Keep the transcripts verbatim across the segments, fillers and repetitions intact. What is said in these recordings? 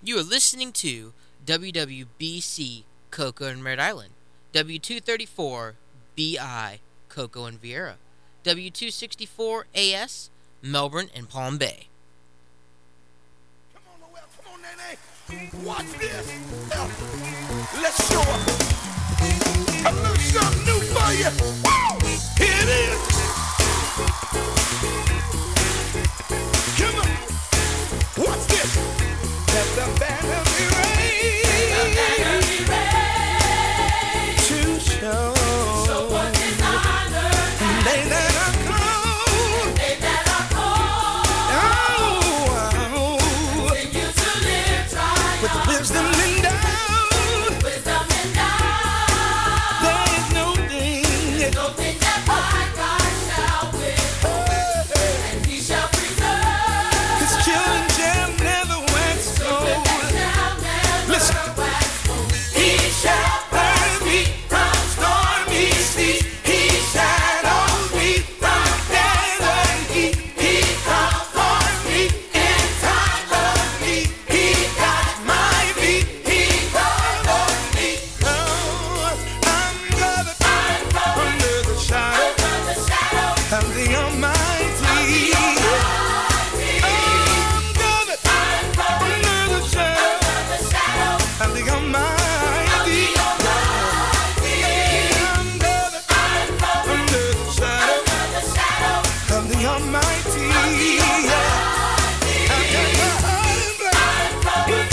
You are listening to W W B C Cocoa and Merritt Island, W two thirty-four B I Cocoa and Vieira, W two sixty-four A S Melbourne and Palm Bay. Come on, Noel. Come on, Nene. Watch this. Let's show up a little something new for you. Woo! Here it is. Come on. Watch this. Let the banner be raised. Let the banner be raised. To show. Show what is honor. And they that are called. They that are called. Oh, oh. Continue to live triumph. With wisdom endowed. Wisdom endowed. There is no thing. There's no thing that my God shall withhold. Hey. And he shall preserve. His children shall never wax old. Listen. He shall purge me from stormy seas. He shadows me from desert heat. He comforts me in time of need. He guides my feet. He covers me. Oh, I'm covered under the shadow of the Almighty. I'm covered under the shadow of the Almighty. I'm covered under the shadow of the Almighty. I've got my heart in black.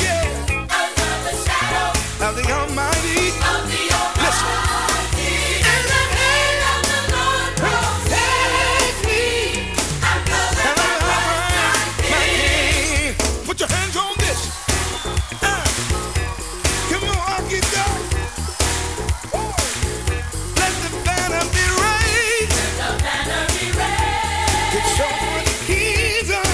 Yeah. Of the Almighty. Listen. And the hand of the Lord protects me. I'm covered by my King. Put your hands on this. Uh, Come on, Arkansas. Woo. Let the banner be raised. Let the banner be raised. To show what he's done.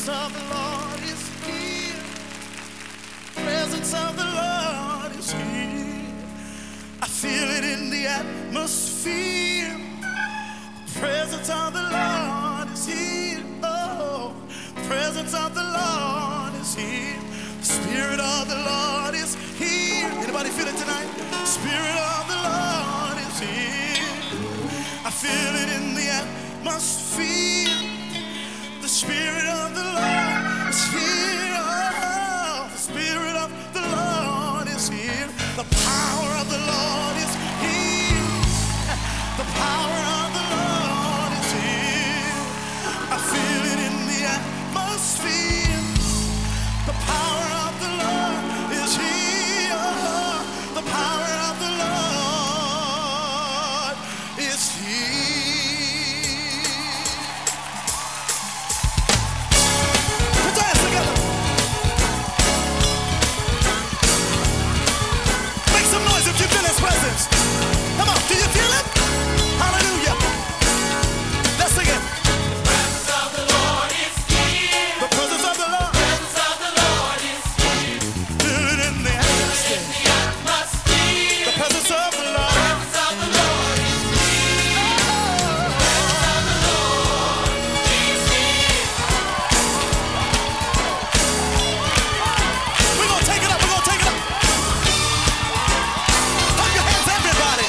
of the Lord is here. The presence of the Lord is here. I feel it in the atmosphere. The presence of the Lord is here. Oh, the presence of the Lord is here. The Spirit of the Lord is here. Anybody feel it tonight? The Spirit of the Lord is here. I feel it in the atmosphere. The Spirit of the Lord is here. Oh, the Spirit of the Lord is here. The power of the Lord is here. The power of the Lord is here. I feel it in the atmosphere. The power of the Lord is here. The power of the Lord is here. Put your hands together. Make some noise if you feel His presence. Come on, do you feel it? Hallelujah. Let's sing it. The presence of the Lord is here. The presence of the Lord. The presence of the Lord is here. Feel it in the In atmosphere. the atmosphere. The presence of the The Lord. presence of the Lord is here. The presence of the Lord is here. We're gonna take it up. We're gonna take it up. Clap your hands, everybody.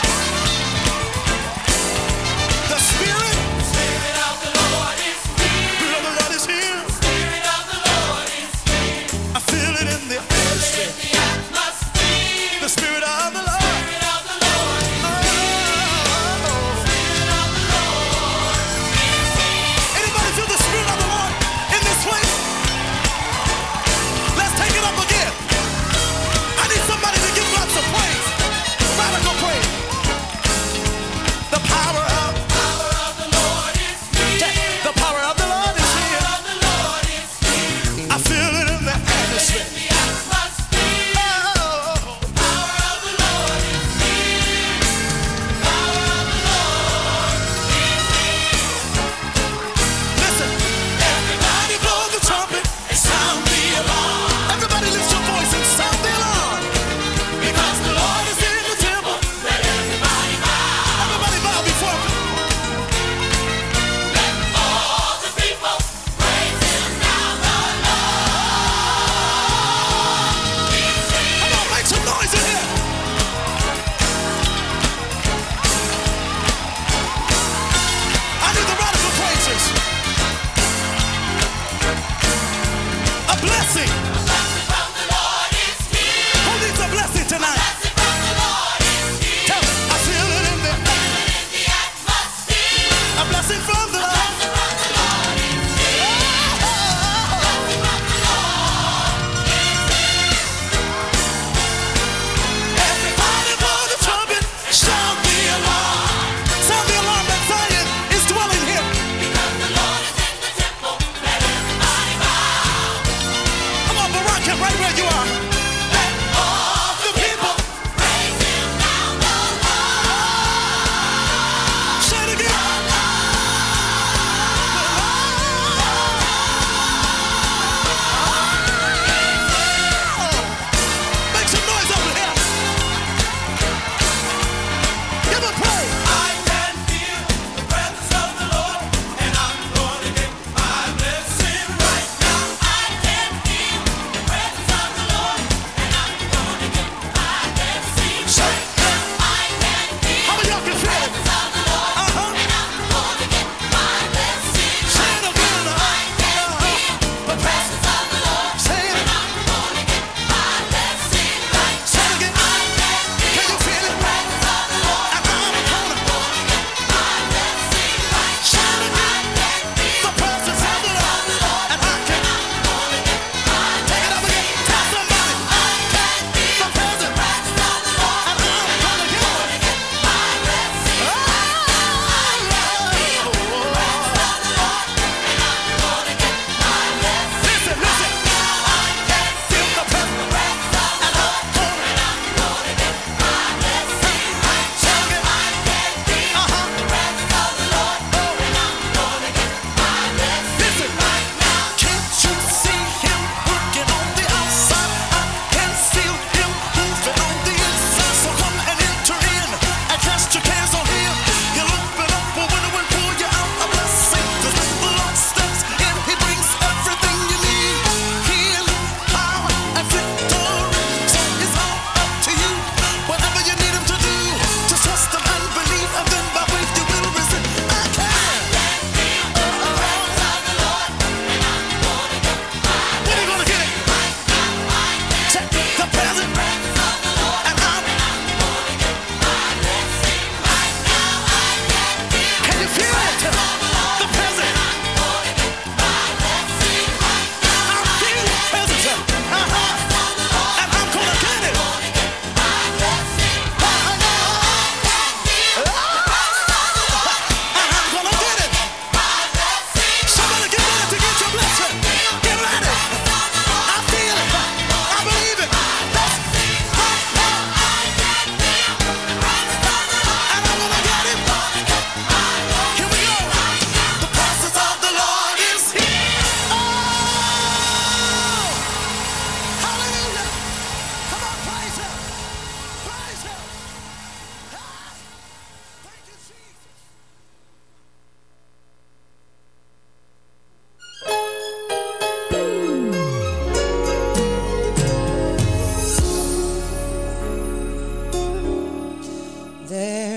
The Spirit, Spirit of the Lord is here. Spirit of the Lord is here. Spirit of the Lord is here. I feel it in the atmosphere. In the atmosphere. The Spirit of the Lord. Spirit of the Lord is Oh. Spirit of the Lord is here. Anybody feel the Spirit of the Lord in this place? Let's take it up again. I need somebody to give God some praise. Radical praise. The power of Power of the Lord is here. the power of the Lord is here. Power of the Lord is here. I feel it in the atmosphere. In the atmosphere. Oh. Power of the Lord is here. Power of the Lord is here. Listen. Everybody blow the trumpet and sound the alarm. Everybody lift your voice and sound the alarm. Because the Lord is in the temple. Let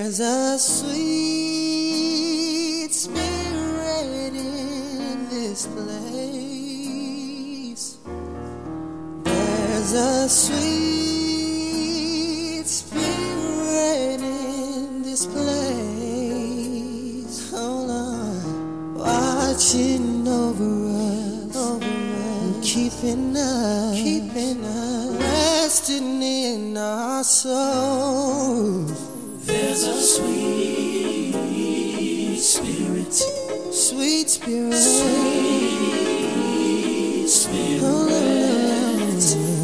There's a sweet spirit in this place. There's a sweet spirit in this place. Hold on, watching over us, over us, keeping us, keeping us, resting in our souls. There's a sweet spirit, sweet spirit, sweet spirit, oh,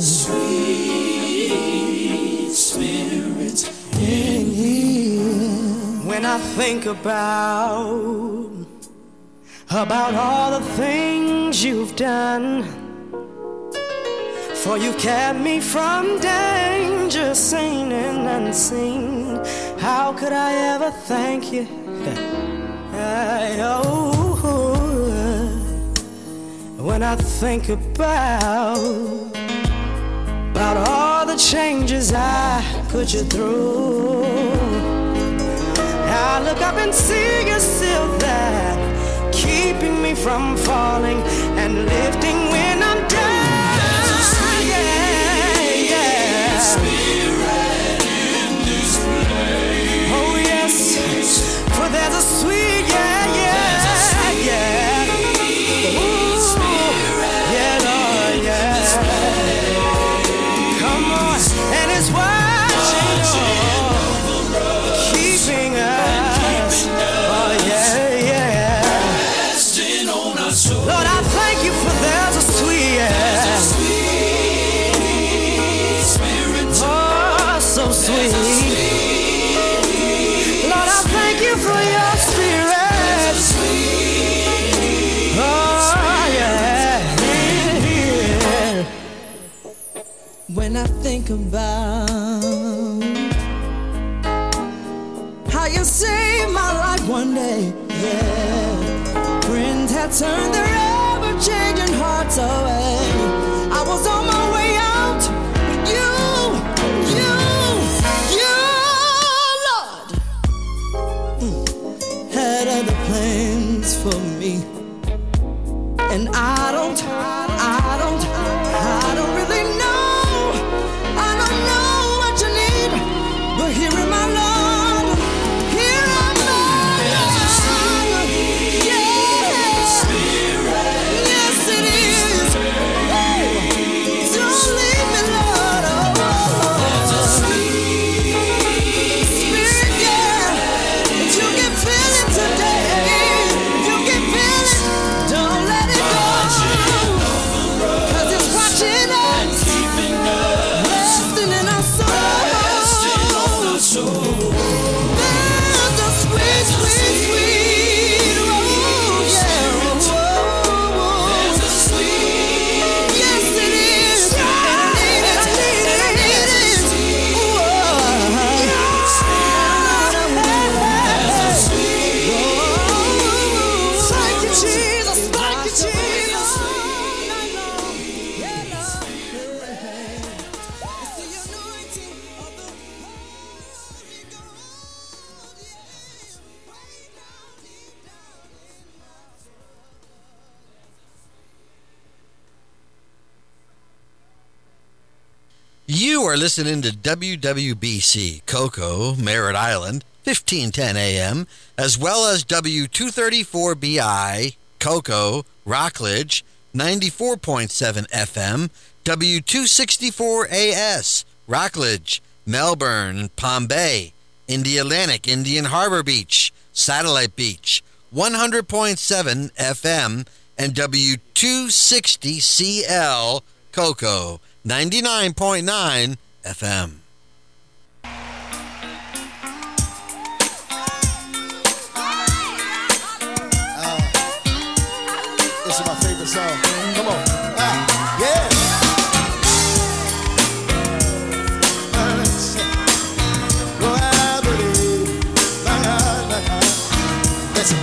sweet spirit in here. When I think about about all the things you've done, for you've kept me from danger, seen and unseen. How could I ever thank you? Oh, when I think about about all the changes I put you through, I look up and see you're still there, keeping me from falling and lifting when I'm down. For there's a sweet, yeah, yeah, yeah, ooh, yeah, Lord, yeah. Come on, and it's watching, oh, keeping us, oh yeah, yeah. Lord, I thank you for there's a sweet, yeah, oh, so sweet. Thank you for your spirit. Oh, yeah. When I think about how you saved my life one day, yeah. Friends had turned their ever-changing hearts away. I was on my way out, but you, you, you, had other plans for me, and I don't, I don't, I don't really know, I don't know what you need, but here am I, Lord, here am I, Lord, yeah, yes it is, don't leave me, Lord, oh, there's a sweet spirit, yeah, that you can feel it today. You can feel it. Don't let it go. 'Cause it's watching us, resting in our soul. There's a sweet, sweet, sweet, oh yeah. There's a sweet, yes it is. And I need it, and I need it. Thank you, Jesus. Thank you, Jesus. It's the anointing of the Holy Ghost. Way down, deep down in my You are listening to W W B C Cocoa, Merritt Island, fifteen ten A M, as well as W two thirty-four B I, Cocoa, Rockledge, ninety-four point seven F M, W two sixty-four A S, Rockledge, Melbourne, Palm Bay, Indy Atlantic, Indian Harbor Beach, Satellite Beach, one hundred point seven F M, and W two sixty C L, Cocoa, ninety-nine point nine F M. This is my favorite song. Come on. Ah, yeah. Oh, I believe. Listen.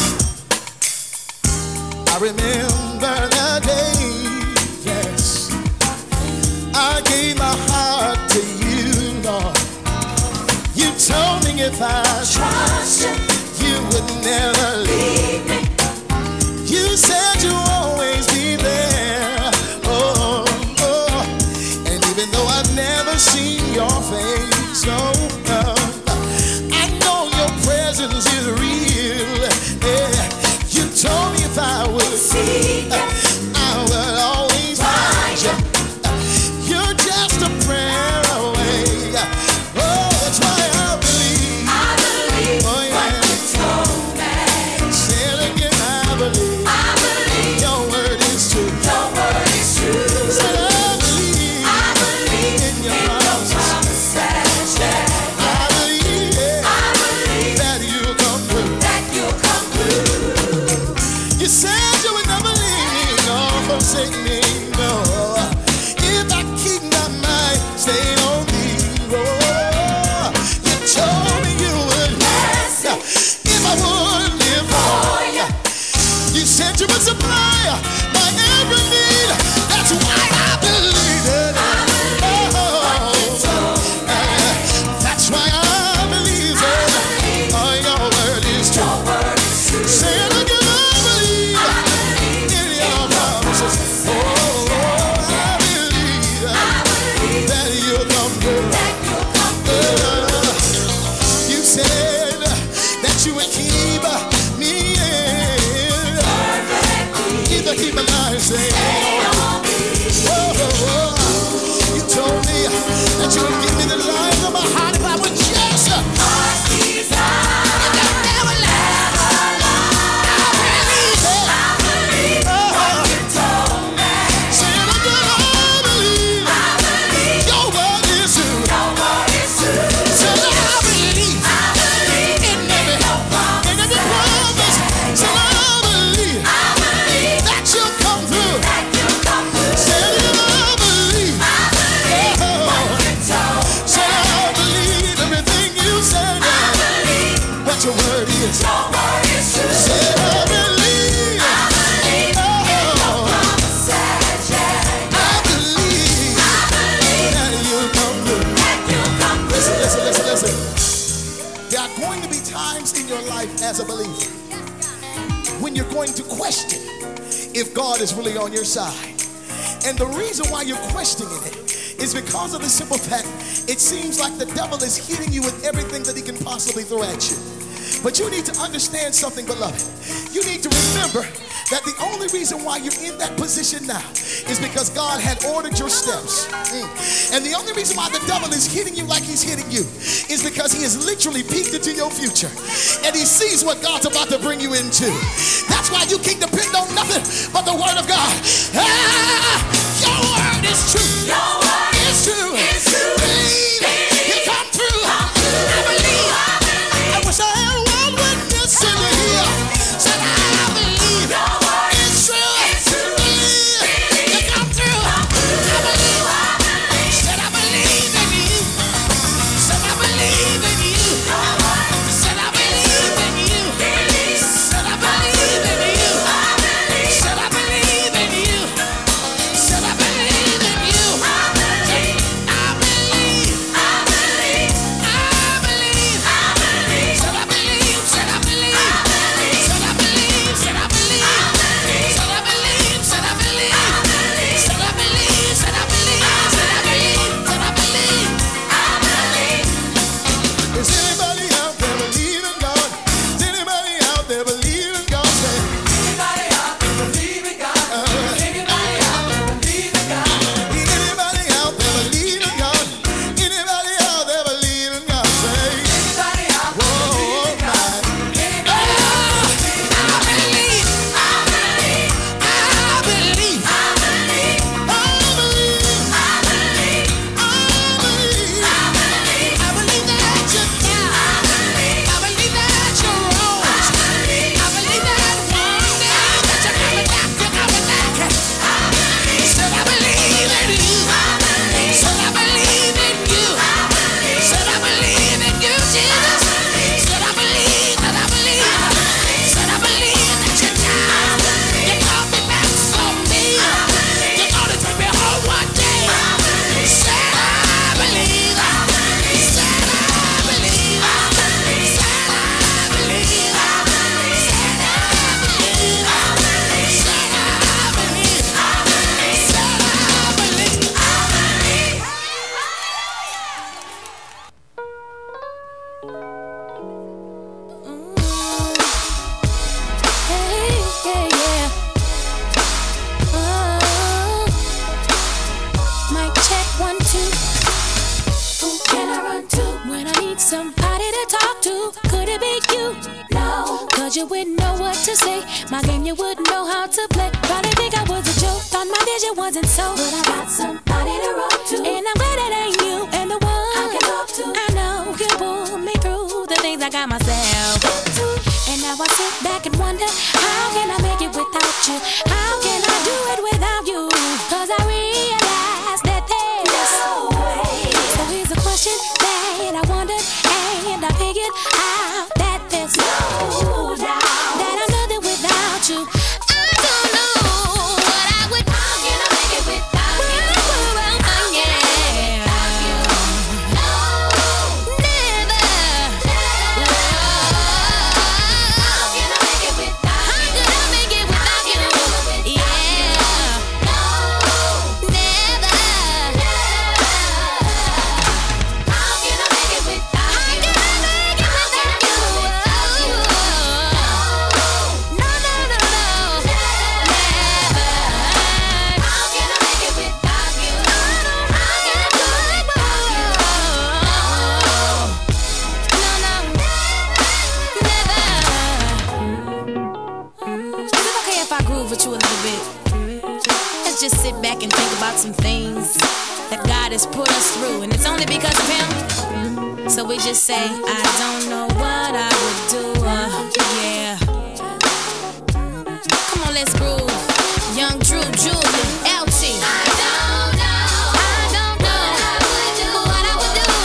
I remember the day, yes, I gave my heart to you, Lord. You told me if I trust you, you would never leave me. You said you'd always be there. Oh, oh. And even though I've never seen your face, no, no, I know your presence is real. Yeah. You told me if I would see you, I would always find you. You're just a prayer away. Oh, that's why I believe. I believe oh, yeah. what you told me. Say it again, I believe. I believe your word is true. Your word is true. Say I believe. I believe in your promises. Yeah. I believe, yeah, I believe that you'll come through. That you'll come through. You said you would never leave me nor forsake me. No, if I keep my mind stayed on thee, oh, you told me you would bless me if I would live for you. You said you would supply my every need. That's why I believe it. Oh, that's why I believe it. Oh, your word is true. Say it again, I believe in your promises. Oh, I believe that you'll come through. Uh, You said that you would keep me in. Keep the keep my mind safe. Oh, oh, oh. You told me that you would give me the life of my heart if I would just uh, never lie. I believe it. Oh, say it again, I believe. Your word is true. Say I believe in every in every promise. Say I believe that you'll come through. Say it, I believe. Oh, say I believe everything you said. What your word is. Say I believe. Oh, I believe that you'll come through. Listen, listen, listen, listen. There are going to be times in your life as a believer when you're going to question if God is really on your side. And the reason why you're questioning it is because of the simple fact it seems like the devil is hitting you with everything that he can possibly throw at you. But you need to understand something, beloved. You need to remember that the only reason why you're in that position now is because God had ordered your steps. Mm. And the only reason why the devil is hitting you like he's hitting you is because he has literally peeked into your future. And he sees what God's about to bring you into. That's why you can depend on nothing but the word of God. Ah, your word is true. Your word is true. It's true. Believe you come through. I believe. I wish I had one witness in here. Said I believe. Your word is true. It's true. Believe you come through. I believe. Said I believe in you. Said I believe in you. Said I believe in you. Said I believe in you. Said I believe in you. Said I believe in you. I believe. I Hey, yeah, yeah. Oh. Mic check one, two. Who can I run to when I need somebody to talk to? Could it be you? No, cause you wouldn't know what to say. My game you wouldn't know how to play. Probably think I was a joke, thought my vision wasn't so. But I got somebody to run to, and I'm glad it ain't you and the one I can talk to. I know you pull me through the things I got myself into. And now I sit back and wonder, how can I make it without you? How can I do it without you? Cause I realize that there's no way. So here's a question that I wondered, and I figured out that there's no doubt that I'm nothing without you. I don't know what I would. How can I make it without you? How can I make it without you? No, never. How can I make it without you? How can I make it without you? Yeah. No, never. How can I make it without you? How can I make it without you? No, no, no, no. Never. How can I make it without you? How can I do it without you? No, no, never. Is it okay if I groove with you a little bit? Let's just sit back and think about some things that God has put us through, and it's only because of Him. So we just say, I don't know what I would do. Uh, yeah. Come on, let's groove. Young Drew, Julian, L T. I don't know. I don't know what I would do.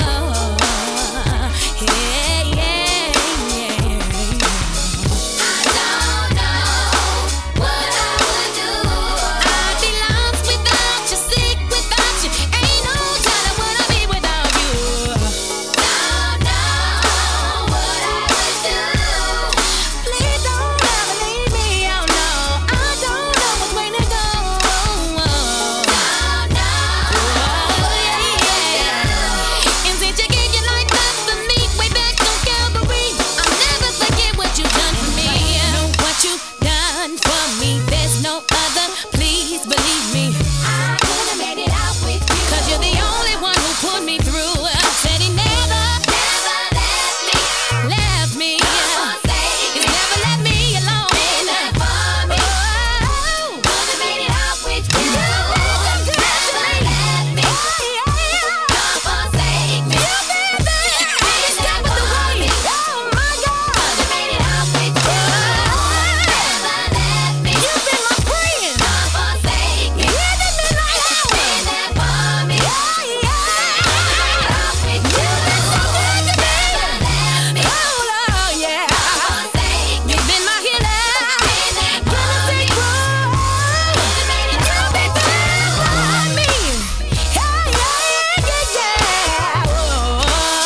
Yeah, yeah, yeah. I don't know what I would do. I'd be lost without you, sick without you. Ain't no telling what I'd be without you. Don't know what I would do. Please don't ever leave me. Oh no, I don't know which way to go. Don't know. Oh yeah, yeah. And since you gave your life up for me, way back on Calvary, I'll never forget what you done for me. Know what you done for me. There's no other. Please believe me. I could have made it out with you. Cause you're the only one who put me through. Said he never, never left me. Left me. He's never let me alone. Been there for me. Oh, could have made it out with you. Never left me. Don't forsake me. Please stay with the way. Oh my God. Could have made it out with you. Never left me. You've been my friend. Don't forsake me. You did me right out. Been there for me. Yeah, yeah. With you. You've been so good to me. Never left me. Oh Lord, yeah. Don't forsake me. You've been my healer. Been there for me. Could have made it out with you. For me. Yeah, yeah, yeah, yeah. Oh.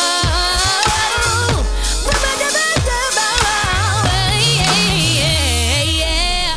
Yeah, yeah.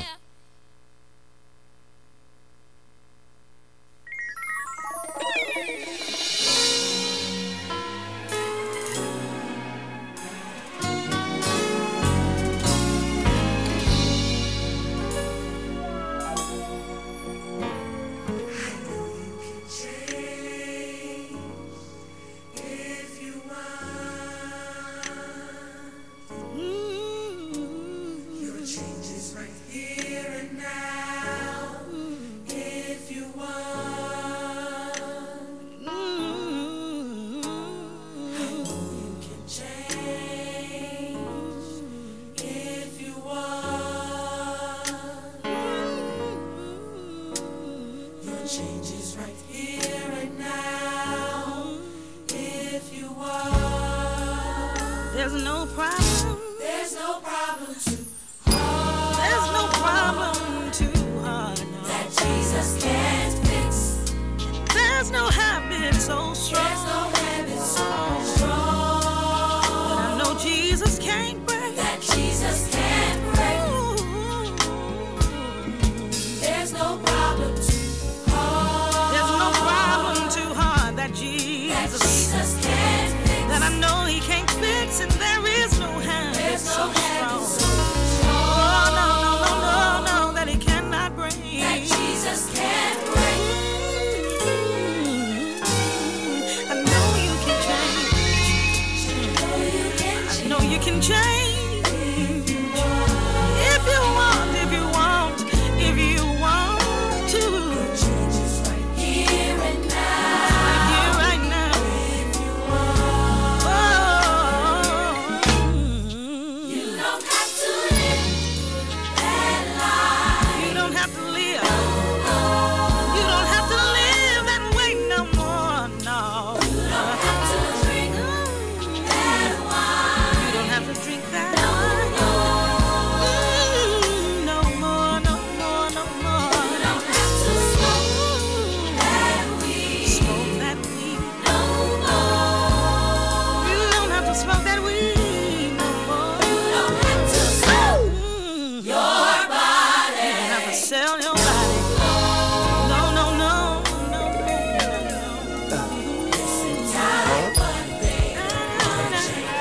There's no problem. There's no problem too hard. There's no problem too hard. No. That Jesus can't fix. There's no habit so strong. There's no habit so strong. But I know Jesus can't break. That Jesus can't break. Ooh. There's no problem too hard. There's no problem too hard that Jesus, that Jesus can't fix. That I know you can change. If you want, if you want, if you want to. Change right here and now. Right here, right now. If you want. Oh. You don't have to live that life. You don't have to live. You don't have to live that way no more, no. You don't have to drink that wine. You don't have to drink that wine. Mm, no more, no more, no more. You don't have to smoke that weed. Smoke that weed. No more. You don't have to smoke that weed no more. You don't have to sell your body. You don't have to sell your body. No, no, no, no, no, no, no. Listen, time, one thing, one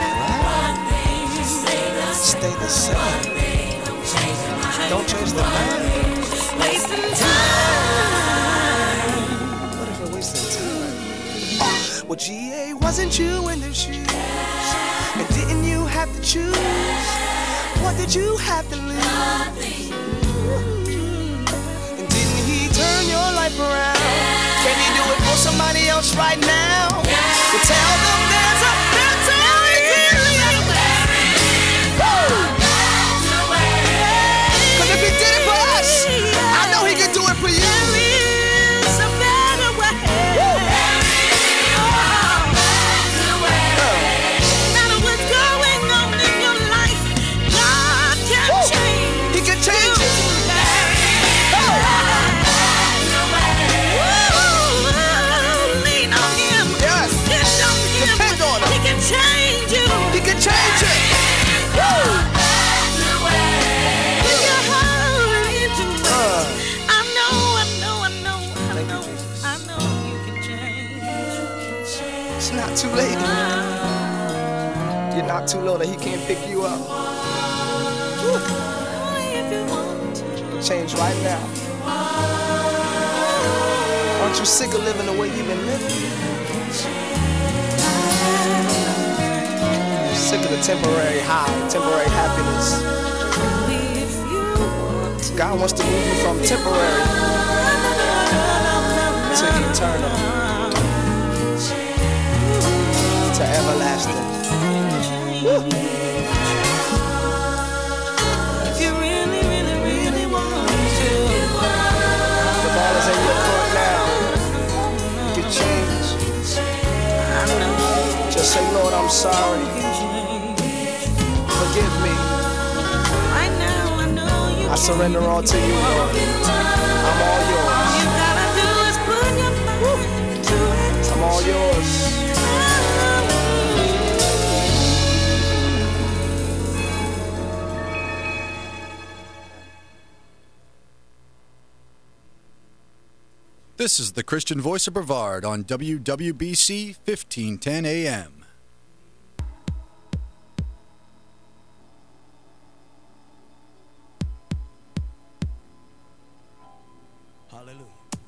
thing, Stay the same. Don't change the man. wasting time. What if we're wasting time? Well, G A, wasn't you in their shoes? And didn't you have to choose? What did you have to lose? And didn't he turn your life around? Can he do it for somebody else right now? Well, tell them there's a better way. Cause if he did it for us, I know he can do it for you. There is a better way. No matter what's going on in your life, God can change. He can change it. Lean on him. Yes. Depend on him. Depend on him. He can change you. He can change it. Woo! If you're hurting too much, Uh, I know, I know, I know, I Thank you, know, Jesus. I know you can change. It's not too late. You're not too low that he can't pick you up. Only if you want to. Change right now. Aren't you sick of living the way you've been living? Sick of the temporary high, temporary happiness. Only if you want to. God wants to move you from temporary to eternal to everlasting. If you really, really, really want to. The ball is in your court now. Get changed. I know Just say, Lord, I'm sorry. you can change. Forgive me. Right now, I know you I can. surrender all to you, Lord. I'm all yours. All you gotta do is put your mind to it. I'm all yours. This is the Christian Voice of Brevard on W W B C fifteen ten A M. Hallelujah.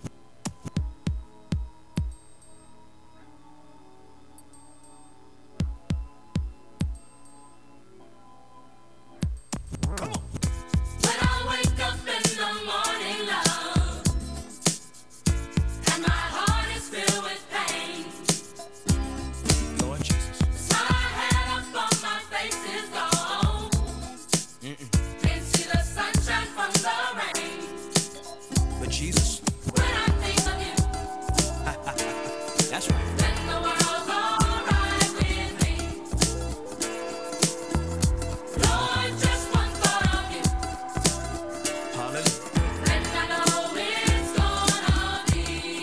Come on. When I wake up in the morning, love, and my heart is filled with pain, Lord Jesus. the smile I had up on my face is gone. Can't see the sunshine from the rain. But Jesus, When I think of you, that's right. then the world's alright with me. Lord, just one thought of you, Hallelujah. and I know it's gonna be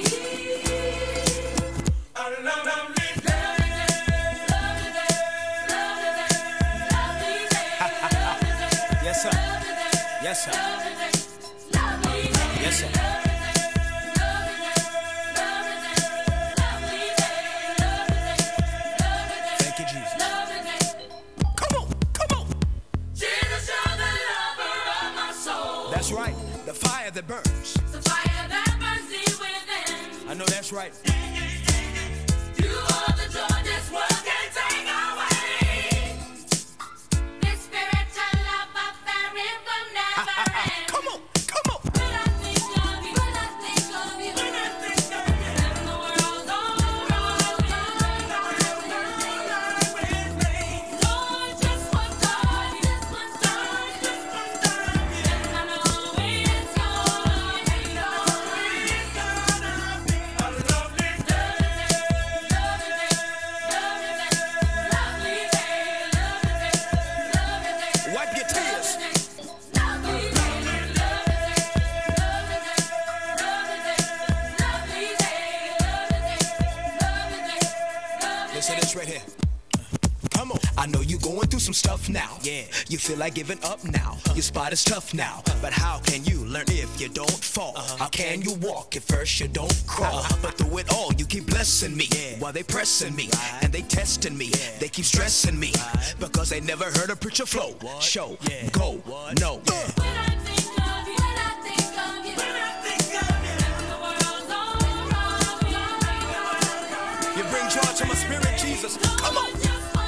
a lovely day, lovely day, lovely day, lovely day, lovely day, Yes, sir. lovely day, Yes, sir. lovely day, lovely day, Yes, sir. lovely day, lovely day, lovely day, lovely day, lovely day, lovely day, Thank you, Jesus. lovely day. Come on. Come on. Jesus, you're the lover of my soul. That's right. The fire that burns. The fire that burns deep within. I know that's right. You are the joy this world can't take away. Come on. I know you're going through some stuff now. Yeah. You feel like giving up now. Your spot is tough now. But how can you learn if you don't fall? Uh-huh. How can you walk if first you don't crawl? Uh-huh. But through it all, you keep blessing me. Yeah. While they pressing me. Right. And they testing me. Yeah. They keep stressing me. Right. Because they never heard a preacher flow. What? Show. Yeah. Go. What? No. Yeah. When I think of you, when I think of you, when I think of you, the world's all around me. You bring joy to my spirit, Jesus. Come on.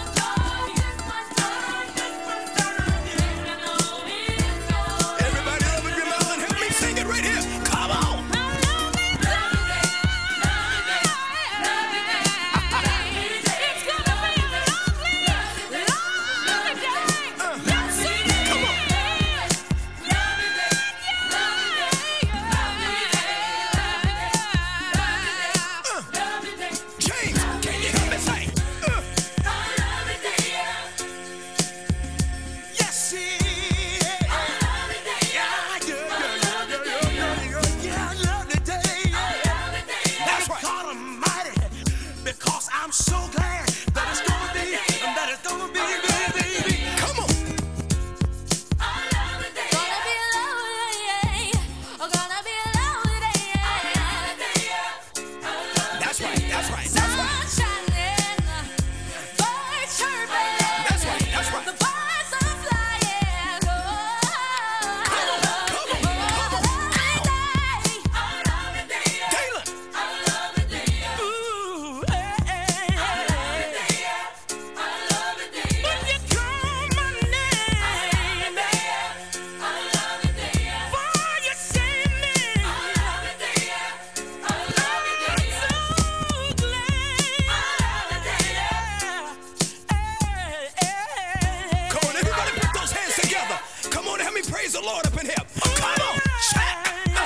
Everybody open your mouth and help me sing it right here. Come on. James, can you help me sing? Uh. Yes, yeah. Yeah, yeah, yeah, yeah, yeah, yeah, yeah, I love the day. That's right. God Almighty, because I'm so glad that it's gonna be, that it's gonna be, baby, baby. Come on. Gonna be a lovely day. Oh, gonna be a lovely day. That's right, that's right, that's right. Sun shining, birds chirping. That's right, that's right. The birds are flying. Oh, Come on, come on, come on. lovely day. Galen. Ooh, hey, hey, hey. When you call my name, boy, you save me. Come on, everybody put those hands together. Come on, help me praise the Lord up in here. Come on. Shout.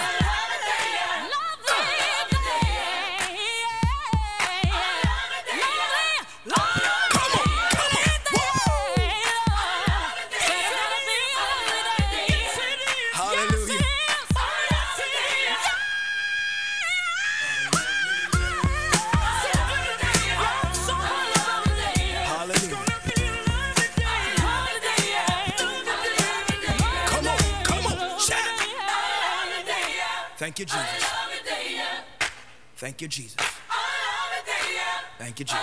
Come on, come on. Hallelujah. Hallelujah. Come on, come on. Shout. Thank you, Jesus. Thank you, Jesus. Thank you, Jesus.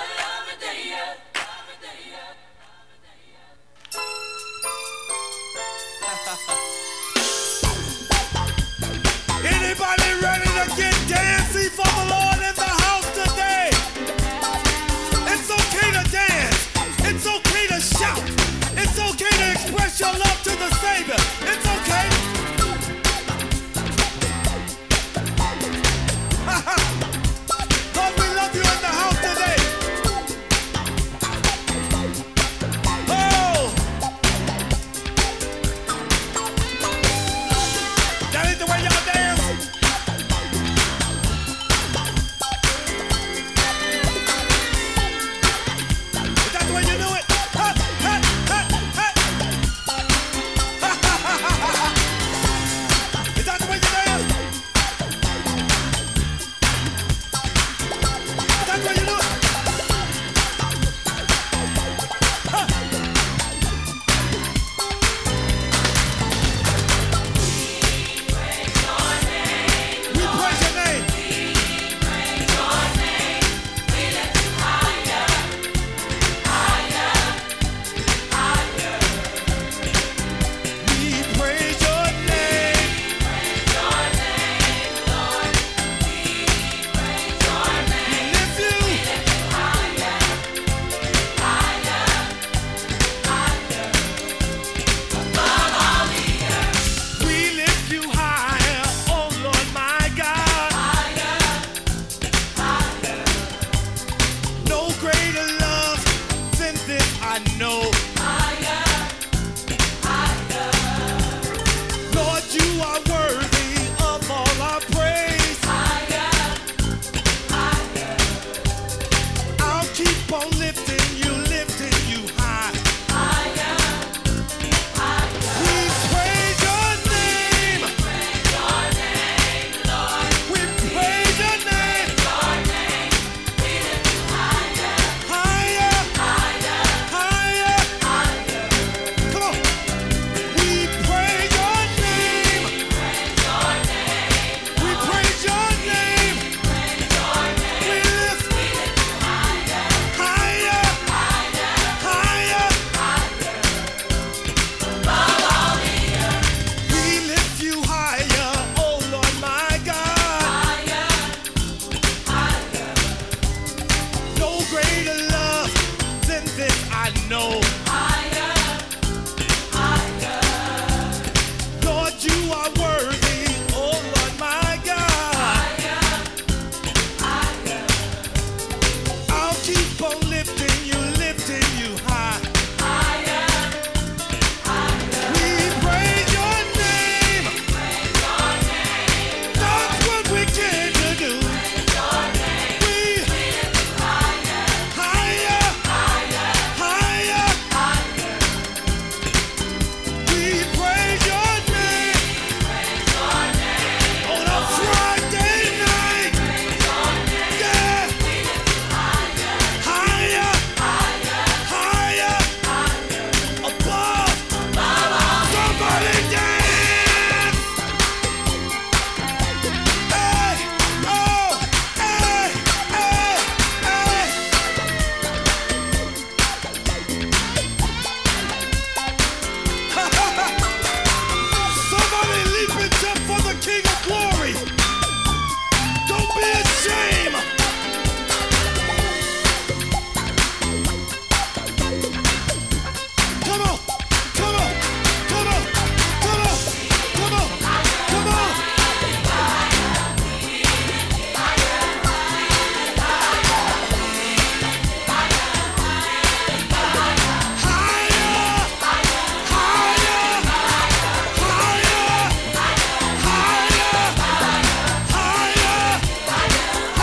Anybody ready to get dancey for the Lord in the house today? It's okay to dance. It's okay to shout. It's okay to express your love to the Savior. It's okay. Lord, we love you in the house today. Oh! That ain't the way y'all dance. Is that the way you do it? Ha, ha, ha, ha. Ha, ha, ha, ha, ha. Is that the way you dance? Is that the way you do it? Ha. We praise your name. We praise your name. We lift you. We lift you higher, oh Lord my God. No greater love than this I know. Lord, you are worthy of all our praise. I'll keep on lifting you, lifting you high. We praise your name. We praise your name. Higher, higher, higher. this I know. Higher, higher. Lord, you are worthy. Oh, Lord, my God. Higher, higher. I'll keep on lifting you, lifting you high. Higher, higher. We praise your name. Praise your name. That's what we came to do. Praise your name. We We lift you higher, higher, higher, higher. higher. We praise your name Praise your name. on a Friday night. Praise your name. Yeah, We lift you higher, higher, higher, higher, higher. above. Above all. Somebody dance. Hey, oh, hey, hey, hey. Somebody leap and jump for the King of Glory. Don't be ashamed. Come on, come on, come on, come on, come on, come on. Higher, higher, higher, higher, higher,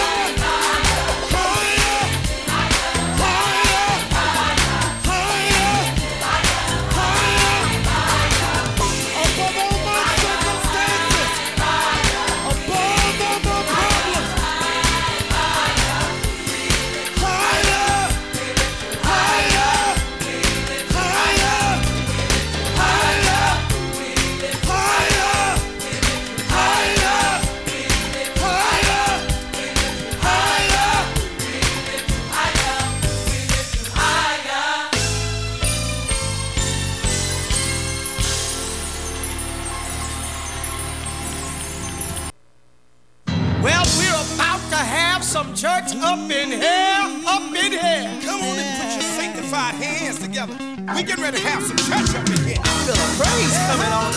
Well, we're about to have some church up in here, up in here. Come on and put your sanctified hands together. We get ready to have some church up in here. Feel a praise coming on.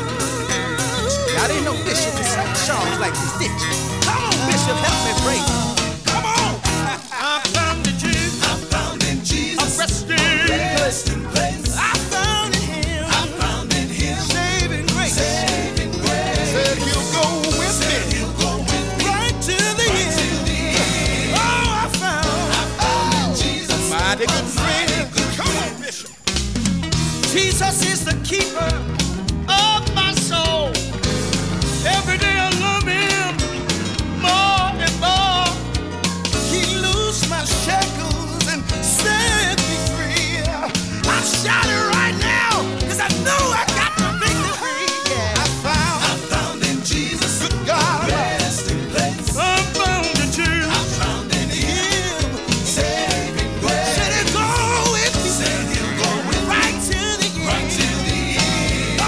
I didn't know Bishop was such songs like this, did you? Come on, Bishop, help me praise him. Come on. I found in Jesus. I found in Jesus. A resting, resting place. I found in him, I found in Him saving grace. saving grace. Said he'll go with Said me He'll go with me right to the right end. till the end. Oh, I found I found in Jesus. mighty good a mighty friend. good Come on, Bishop. Jesus is the keeper of my soul. Every day I love him more and more. He loosed my shackles and set me free. I'm shouting right now because I know I got the victory. Yeah, I found, I found in Jesus. good God, Resting place. I found in Jesus. I found in Him saving grace. Said it go with me Said He'll go with me right to the end. right till the end.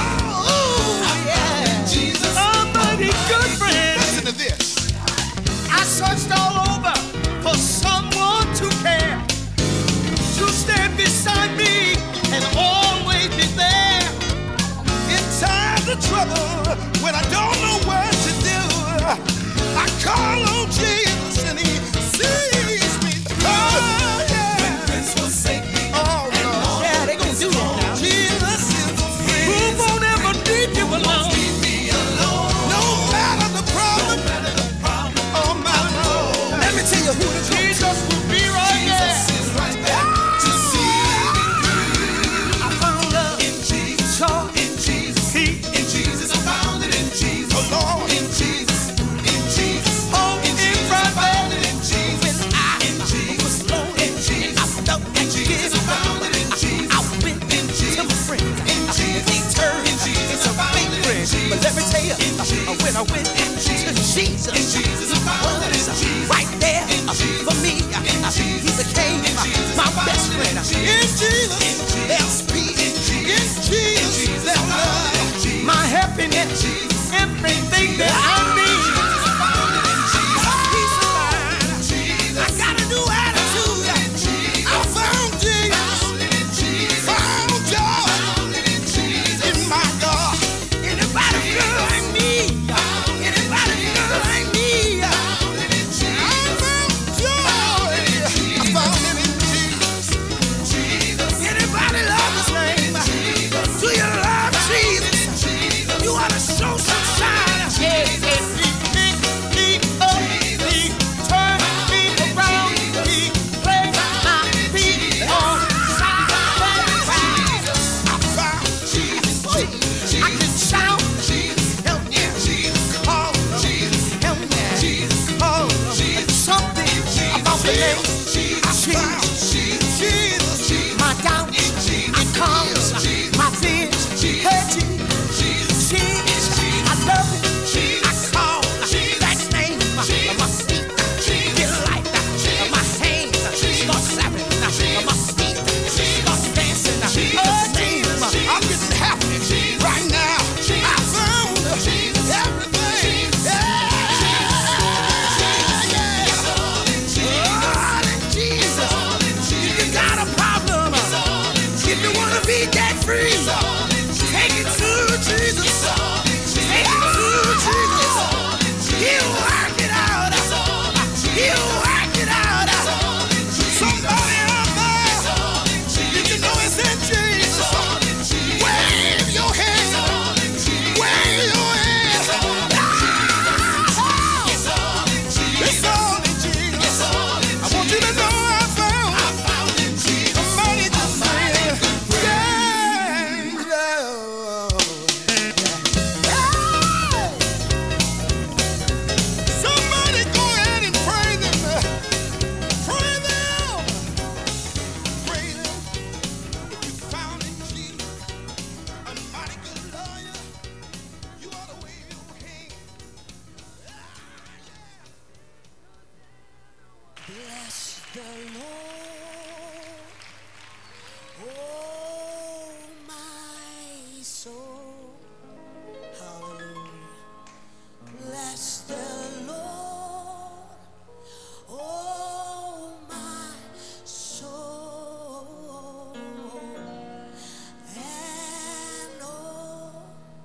calms my fears. Hey, Jesus, Jesus, I love it. I call that name. My feet get light. My hands start clapping. My feet start dancing. Oh, name, I'm getting happy right now. I found everything. Yeah, yeah. All in Jesus. If you got a problem, if you wanna be debt free, take it to Jesus. Take it to Jesus. He'll work it out. He'll work it out. Somebody out there, did you know it's in Jesus? Wave your hand. Wave your hand. Ah! It's all in Jesus. I want you to know I found somebody to say, yeah, love. Somebody go ahead and pray them. Pray them. Pray them. If you found in Jesus a mighty good lawyer, you ought to wave your hand. Bless the Lord, oh my soul. Hallelujah. Bless the Lord, oh my soul, and all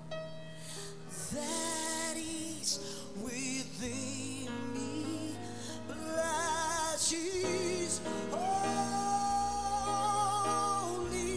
that is within me. Bless His holy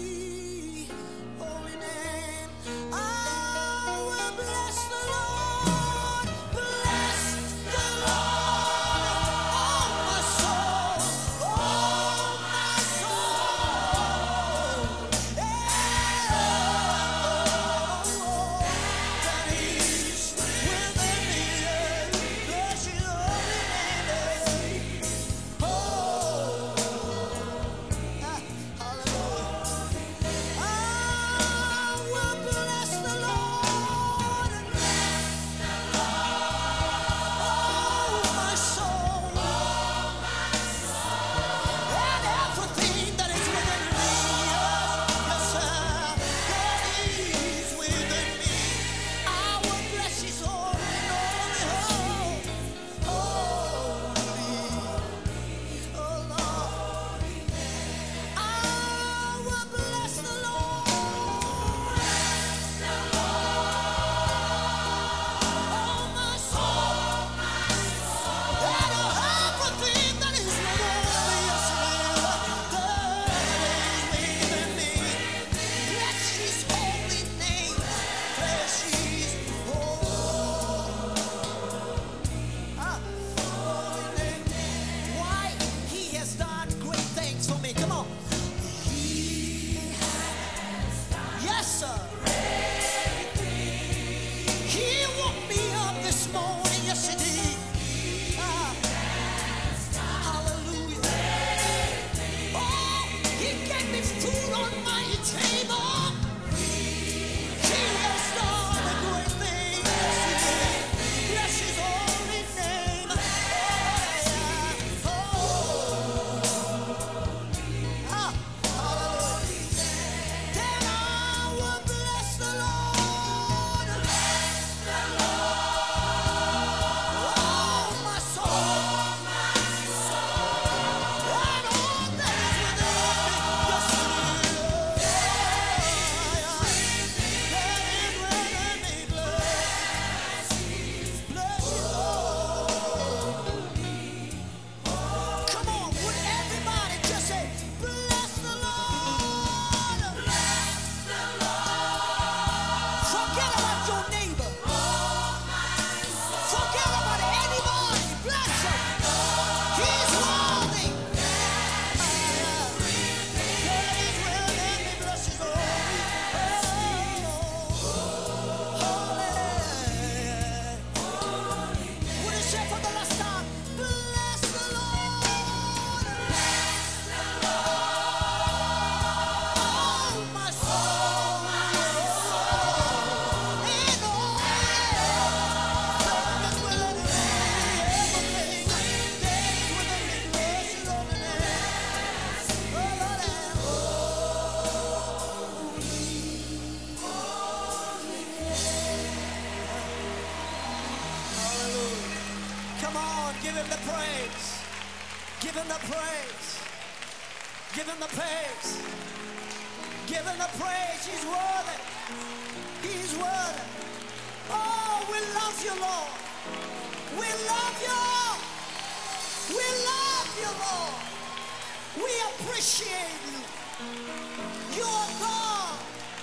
him the praise. Give him the praise. Give him the praise. He's worthy. He's worthy. Oh, we love you, Lord. We love you. We love you, Lord. We appreciate you. You're God.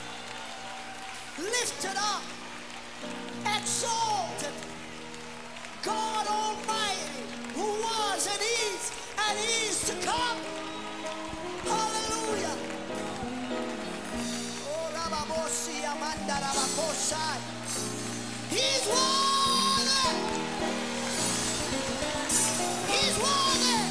Lifted up. Exalted. God Almighty, who was and is and is to come. Hallelujah. Oh, Rababosi, Amanda, Rabakosai. He's worthy. He's worthy.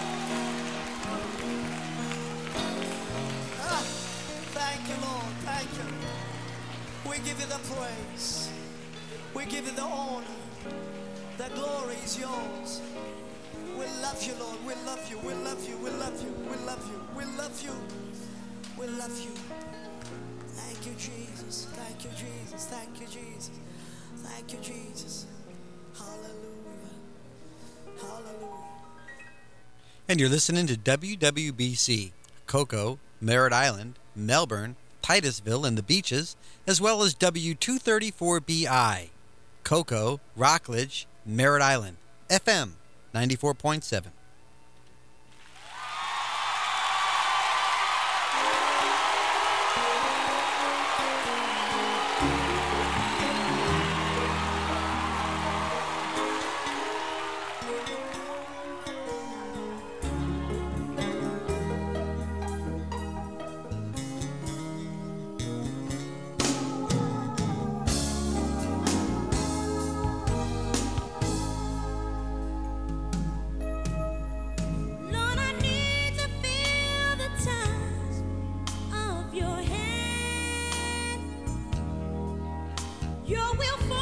Ah, thank you, Lord. Thank you. We give you the praise. We give you the honor. The glory is yours. We love you, Lord. We love you. We love you. We love you. We love you. We love you. We love you. Thank you, Jesus. Thank you, Jesus. Thank you, Jesus. Thank you, Jesus. Hallelujah. Hallelujah. And you're listening to W W B C, Cocoa, Merritt Island, Melbourne, Titusville, and the Beaches, as well as W two thirty-four B I, Cocoa, Rockledge, Merritt Island, F M ninety-four point seven. Lord, I need to feel the touch of your hand. Your will for